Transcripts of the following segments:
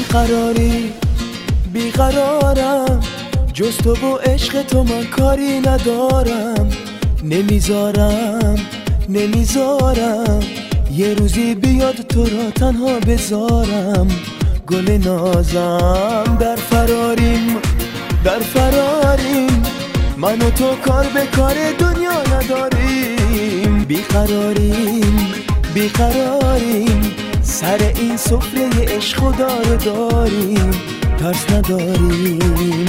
بیقراری بیقرارم، جز تو و عشق تو من کاری ندارم. نمیذارم یه روزی بیاد تو را تنها بذارم. گل نازم در فراریم، من و تو کار به کار دنیا نداریم. بیقراریم سر این سفره عشق خدا رو داریم. ترس نداریم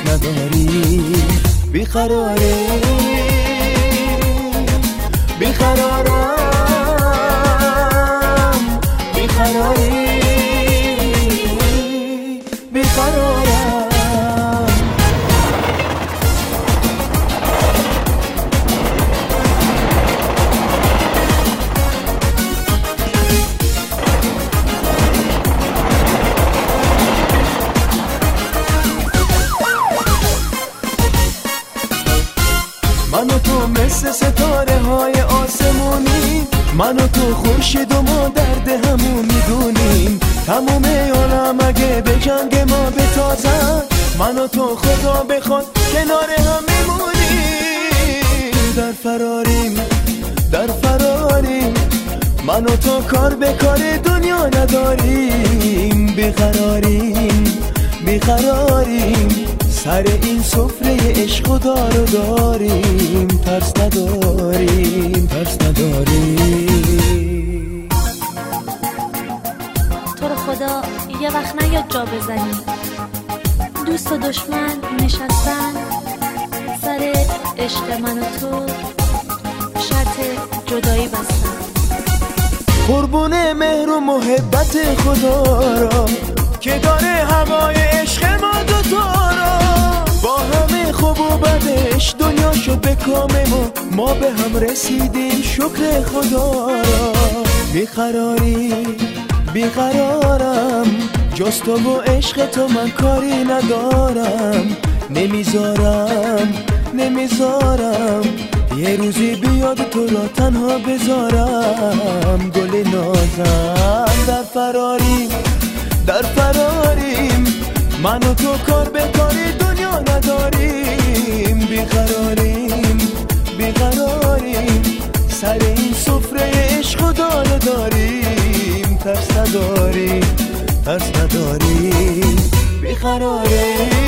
بیقرارم. من و تو مثل ستاره های آسمونی، من و تو خورشید و ما درد همون میدونیم. تموم عالم اگه به جنگ ما بتازن، من و تو خدا بخواد کنار هم میمونیم. در فراریم من و تو کار به کار دنیا نداریم. بیقراریم سر این سفره عشق خدا رو داریم. ترس نداریم تو رو خدا یه وقت نیاد جا بزنی. دوست و دشمن نشستن سر عشق من و تو، شرط جدایی بستن. قربون مهر و محبت خدا را که داره هوای عشق ما دوتا را. با همه خوب و بدش دنیا شد به کام ما به هم رسیدیم شکر خدا را. بیقرارم جز تو و عشق تو من کاری ندارم. نمیذارم یه روزی بیاد تو را تنها بذارم. گل نازم در فراریم من و تو کار به کار دنیا نداریم. بیقراریم سر این سفره عشق خدا رو داریم. ترس نداریم بیقراریم.